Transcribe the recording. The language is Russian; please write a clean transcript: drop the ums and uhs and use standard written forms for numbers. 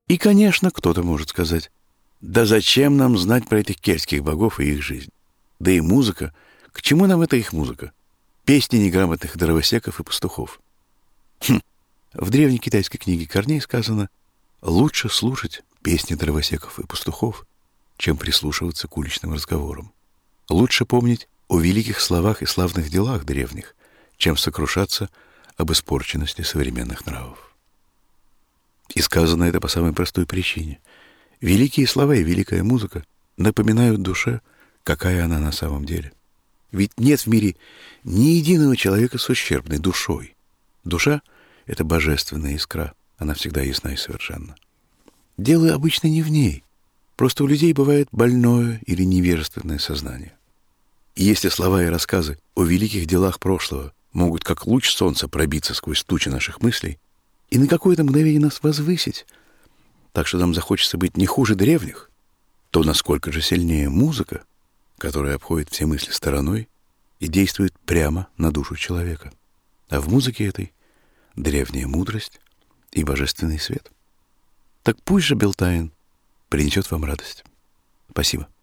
И, конечно, кто-то может сказать: да зачем нам знать про этих кельтских богов и их жизнь? Да и музыка. К чему нам эта их музыка? Песни неграмотных дровосеков и пастухов. В древней китайской книге корней сказано: лучше слушать песни дровосеков и пастухов, чем прислушиваться к уличным разговорам. Лучше помнить о великих словах и славных делах древних, чем сокрушаться об испорченности современных нравов. И сказано это по самой простой причине. Великие слова и великая музыка напоминают душе, какая она на самом деле. Ведь нет в мире ни единого человека с ущербной душой. Душа — это божественная искра, она всегда ясна и совершенна. Дело обычно не в ней. Просто у людей бывает больное или невежественное сознание. И если слова и рассказы о великих делах прошлого могут как луч солнца пробиться сквозь тучи наших мыслей и на какое-то мгновение нас возвысить, так что нам захочется быть не хуже древних, то насколько же сильнее музыка, которая обходит все мысли стороной и действует прямо на душу человека. А в музыке этой древняя мудрость и божественный свет. Так пусть же Белтайн принесет вам радость. Спасибо.